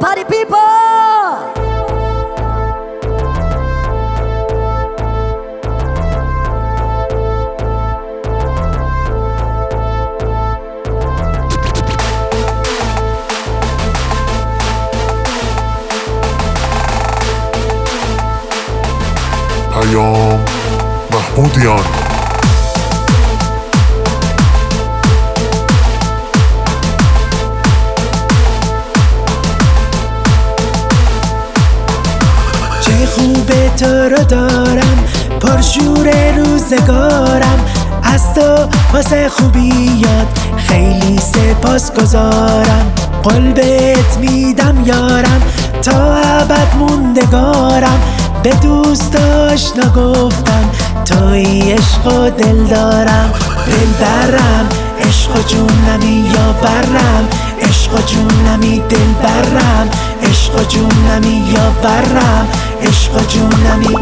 party people. پیام محمودیان. چه خوبه تو رو دارم، پرشور روزگارم، از تو واسه خوبیات خیلی سپاسگزارم. قول بهت میدم یارم، تا ابد موندگارم. به دوست آشنا گفتم توی عشق و دل دارم. دل برم عشق و جونمی یاورم، عشق و جونمی دل برم، عشق و جونمی یاورم، عشق و جونمی.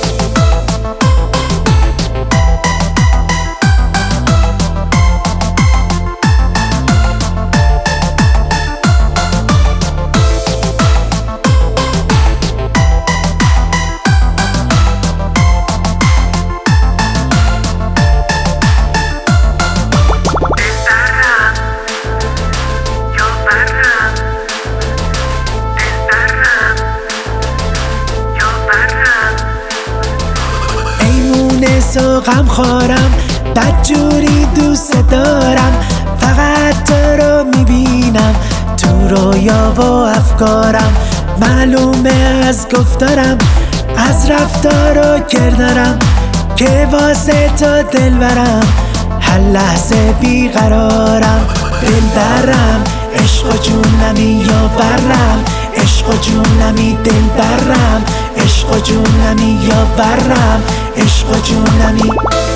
و غم خورم، بدجوری دوست دارم. فقط تو رو میبینم تو رویا و افکارم. معلومه از گفتارم، از رفتار و کردارم، که واسه تو دل برم، هر لحظه بیقرارم. دل برم عشق و جونمی یاورم، عشق و جونمی دل برم، عشق و جونمی یاورم، عشق و جونمی.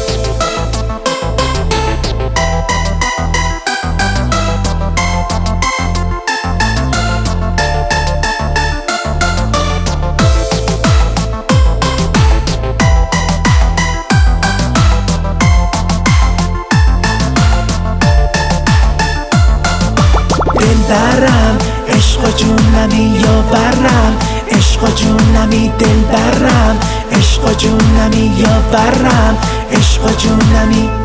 دل برم عشق و جونمی یاورم، عشق و جونمی دل برم، عشق و جونمی یاورم، عشق و جونمی.